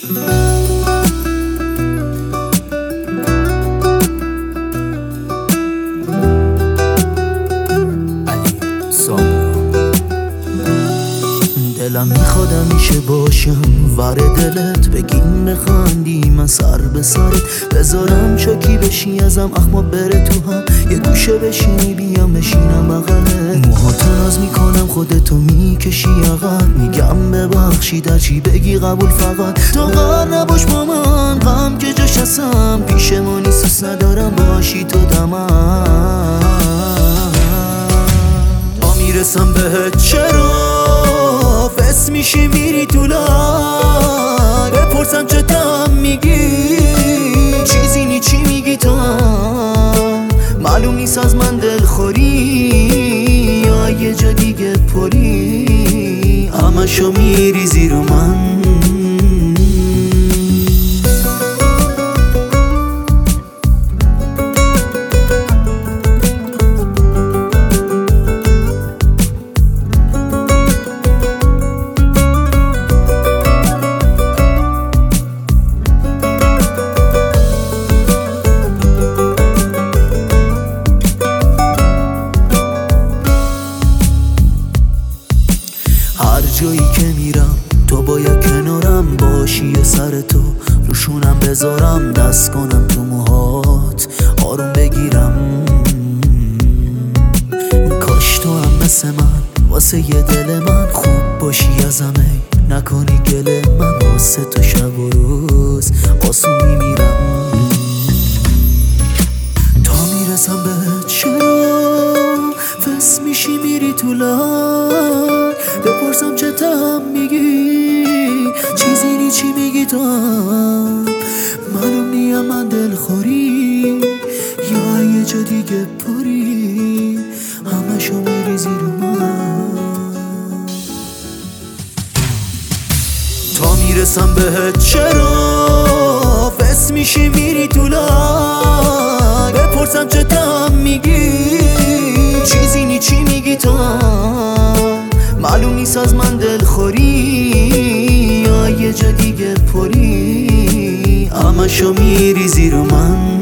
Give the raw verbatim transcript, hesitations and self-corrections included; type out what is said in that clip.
دلم میخواد همیشه باشم ور دلت، بگیم بخندی من سر به سرت بذارم چاکی بشی ازم اخما بره تو هم یه گوشه بشینی بیام بشینم بغلت، موهاتو ناز میکنم خودتو میکشی عقب، میگم ببخشید هرچی بگی قبول، فقط تو غر نباش با من، غم که جاش هستم پیشمونی سوس ندارم باشی تو دمم. تا میرسم بهت چرا فس میشی میری تو لای، بپرسم چه تم میگی چیزی نی چی میگی تو، معلوم نیست از من دلخوری یا یه جا دیگه پری، همشو میریزی رو من. هر جایی که میرم تو باید کنارم باشی، یه سر تو روشونم بذارم، دست کنم تو موهات آروم بگیرم، کاش تو هم مثل من واسه یه دل من خوب باشی ازم، ای نکنی گله من واسه تو شب و روز آسون میمیرم. تا میرسم به چرا فس میشی میری تو لای، بپرسم چه تم میگی چیزی نی چی میگی تو، معلوم نیم من دلخوری یا یه جا دیگه پری، همشو میریزی رو من. تا میرسم بهت چرا فس میشی میری تو لای، بپرسم چه تم میگی چیزی نی چی میگی تو، معلوم نیست از من دلخوری یا یه جا دیگه پری، همشو میریزی رو من.